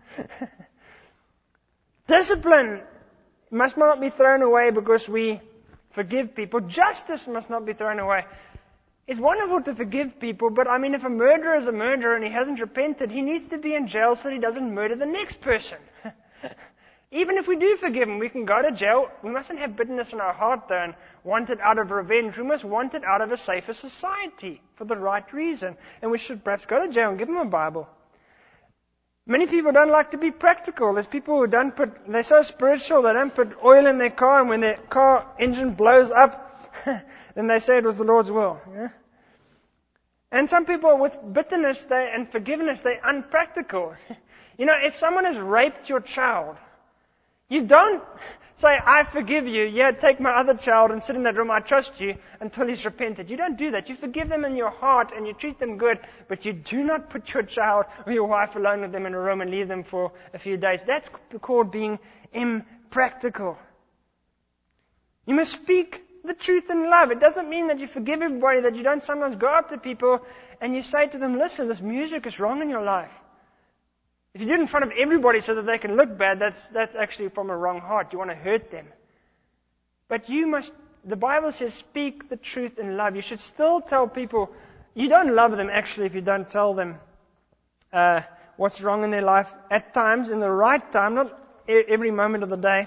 [SPEAKER 2] Discipline must not be thrown away because we forgive people. Justice must not be thrown away. It's wonderful to forgive people, but I mean, if a murderer is a murderer and he hasn't repented, he needs to be in jail so that he doesn't murder the next person. Even if we do forgive him, we can go to jail. We mustn't have bitterness in our heart, though, and want it out of revenge. We must want it out of a safer society for the right reason. And we should perhaps go to jail and give them a Bible. Many people don't like to be practical. There's people who don't put, they're so spiritual, they don't put oil in their car, and when their car engine blows up, then they say it was the Lord's will. Yeah? And some people with bitterness they, and forgiveness, they're unpractical. You know, if someone has raped your child, you don't say, I forgive you, yeah, take my other child and sit in that room, I trust you, until he's repented. You don't do that. You forgive them in your heart and you treat them good, but you do not put your child or your wife alone with them in a room and leave them for a few days. That's called being impractical. You must speak the truth in love. It doesn't mean that you forgive everybody, that you don't sometimes go up to people and you say to them, listen, this music is wrong in your life. If you do it in front of everybody so that they can look bad, that's that's actually from a wrong heart. You want to hurt them. But you must, the Bible says, speak the truth in love. You should still tell people, you don't love them actually if you don't tell them uh, what's wrong in their life at times, in the right time, not every moment of the day.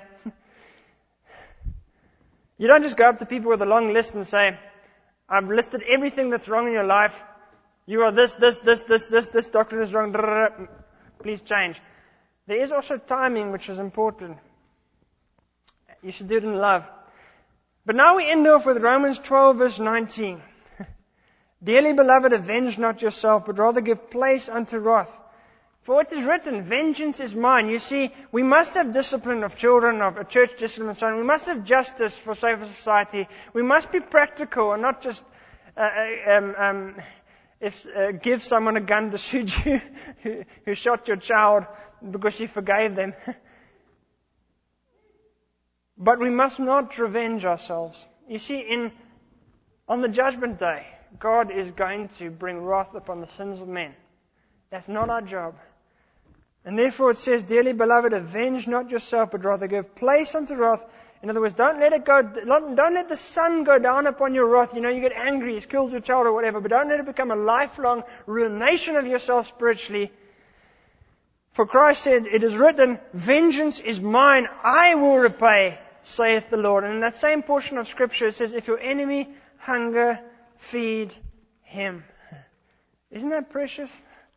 [SPEAKER 2] You don't just go up to people with a long list and say, I've listed everything that's wrong in your life. You are this, this, this, this, this, this doctrine is wrong. Please change. There is also timing, which is important. You should do it in love. But now we end off with Romans twelve, verse nineteen. Dearly beloved, avenge not yourself, but rather give place unto wrath. For it is written, vengeance is mine. You see, we must have discipline of children, of a church discipline and so on. We must have justice for safer society. We must be practical and not just uh, um, um, if uh, give someone a gun to shoot you who, who shot your child because you forgave them. But we must not revenge ourselves. You see, in on the judgment day, God is going to bring wrath upon the sins of men. That's not our job. And therefore it says, dearly beloved, avenge not yourself, but rather give place unto wrath. In other words, don't let it go, don't let the sun go down upon your wrath. You know, you get angry, he's killed your child or whatever, but don't let it become a lifelong ruination of yourself spiritually. For Christ said, it is written, vengeance is mine, I will repay, saith the Lord. And in that same portion of Scripture it says, if your enemy hunger, feed him. Isn't that precious?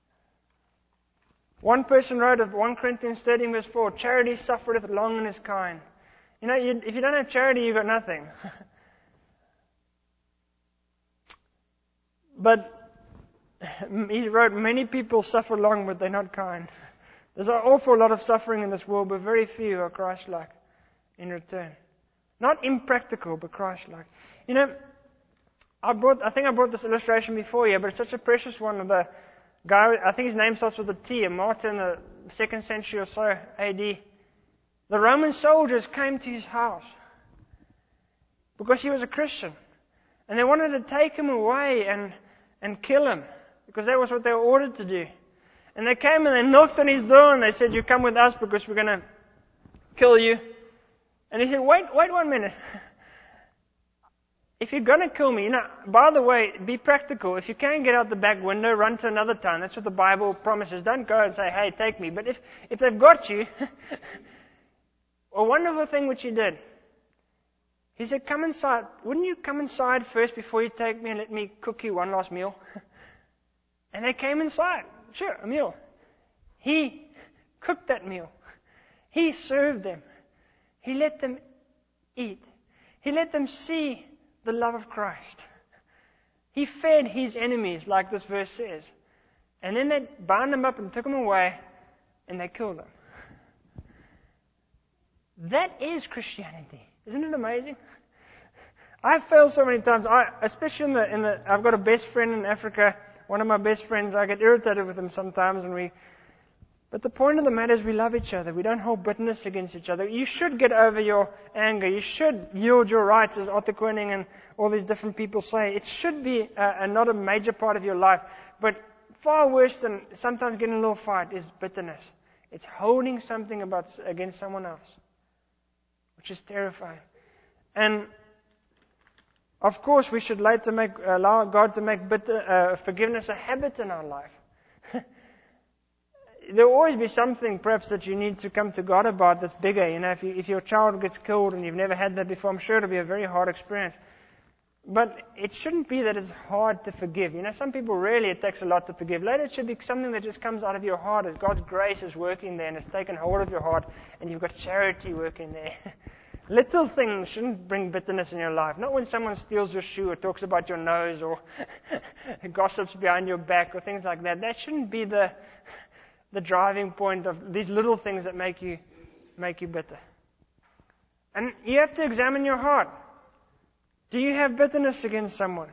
[SPEAKER 2] One person wrote of First Corinthians thirteen verse four, charity suffereth long and is kind. You know, you, if you don't have charity, you've got nothing. But he wrote, many people suffer long, but they're not kind. There's an awful lot of suffering in this world, but very few are Christ-like in return. Not impractical, but Christ-like. You know, I brought, I think I brought this illustration before here, but it's such a precious one of the guy, I think his name starts with a T, a martyr in the second century or so, A D. The Roman soldiers came to his house because he was a Christian. And they wanted to take him away and, and kill him, because that was what they were ordered to do. And they came and they knocked on his door and they said, "You come with us because we're going to kill you." And he said, wait, wait one minute. If you're going to kill me, you know, by the way, be practical. If you can't get out the back window, run to another town. That's what the Bible promises. Don't go and say, "Hey, take me." But if, if they've got you, a wonderful thing which he did. He said, "Come inside. Wouldn't you come inside first before you take me and let me cook you one last meal?" And they came inside. Sure, a meal. He cooked that meal. He served them. He let them eat. He let them see the love of Christ. He fed his enemies, like this verse says. And then they bound him up and took him away, and they killed him. That is Christianity. Isn't it amazing? I've failed so many times. I, especially in the, in the, I've got a best friend in Africa. One of my best friends. I get irritated with him sometimes, and we. But the point of the matter is, we love each other. We don't hold bitterness against each other. You should get over your anger. You should yield your rights, as Otto Koenig and all these different people say. It should be a, a, not a major part of your life. But far worse than sometimes getting a little fight is bitterness. It's holding something about against someone else, which is terrifying. And of course, we should later make, allow God to make bitter, uh, forgiveness a habit in our life. There will always be something, perhaps, that you need to come to God about that's bigger. You know, if, you, if your child gets killed and you've never had that before, I'm sure it'll be a very hard experience. But it shouldn't be that it's hard to forgive. You know, some people really, it takes a lot to forgive. Later, it should be something that just comes out of your heart as God's grace is working there and it's taken hold of your heart and you've got charity working there. Little things shouldn't bring bitterness in your life. Not when someone steals your shoe or talks about your nose or gossips behind your back or things like that. That shouldn't be the the driving point of these little things that make you make you bitter. And you have to examine your heart. Do you have bitterness against someone?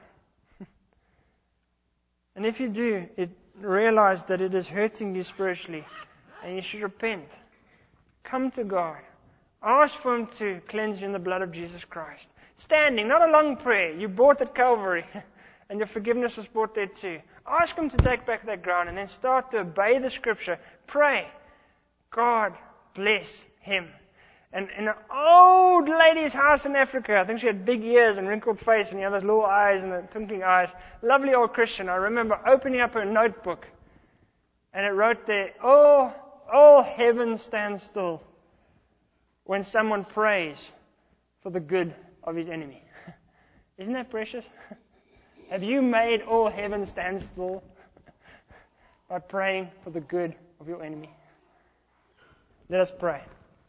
[SPEAKER 2] And if you do, it, realize that it is hurting you spiritually and you should repent. Come to God. Ask for Him to cleanse you in the blood of Jesus Christ. Standing, not a long prayer. You bought at Calvary and your forgiveness was bought there too. Ask Him to take back that ground and then start to obey the Scripture. Pray. God bless him. And in an old lady's house in Africa, I think she had big ears and wrinkled face and you know, those little eyes and the twinkling eyes. Lovely old Christian. I remember opening up her notebook and it wrote there, "Oh, all heaven stands still when someone prays for the good of his enemy." Isn't that precious? Have you made all heaven stand still by praying for the good of your enemy? Let us pray.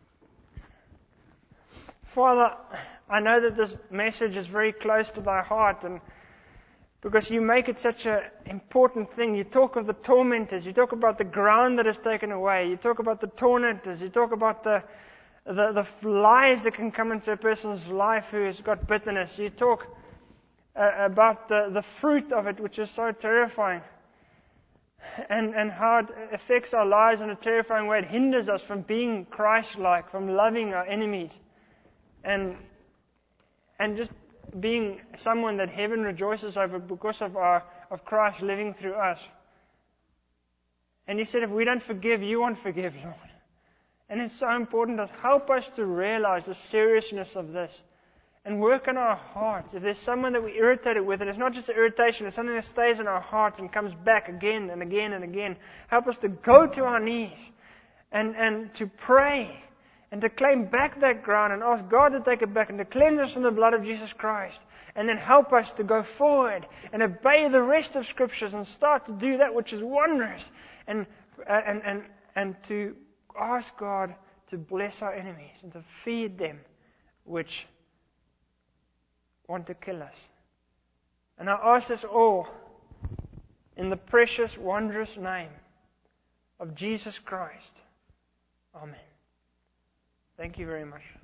[SPEAKER 2] Father, I know that this message is very close to thy heart, and because you make it such an important thing. You talk of the tormentors, you talk about the ground that is taken away, you talk about the tormentors, you talk about the the, the lies that can come into a person's life who has got bitterness. You talk uh, about the, the fruit of it, which is so terrifying. And, and how it affects our lives in a terrifying way. It hinders us from being Christ-like, from loving our enemies. And and just being someone that heaven rejoices over because of our of Christ living through us. And He said, if we don't forgive, you won't forgive, Lord. And it's so important to help us to realize the seriousness of this and work on our hearts. If there's someone that we're irritated with, and it's not just an irritation, it's something that stays in our hearts and comes back again and again and again, help us to go to our knees and, and to pray and to claim back that ground and ask God to take it back and to cleanse us in the blood of Jesus Christ. And then help us to go forward and obey the rest of Scriptures and start to do that which is wondrous. And and and, and to ask God to bless our enemies and to feed them which want to kill us. And I ask this all in the precious, wondrous name of Jesus Christ. Amen. Thank you very much.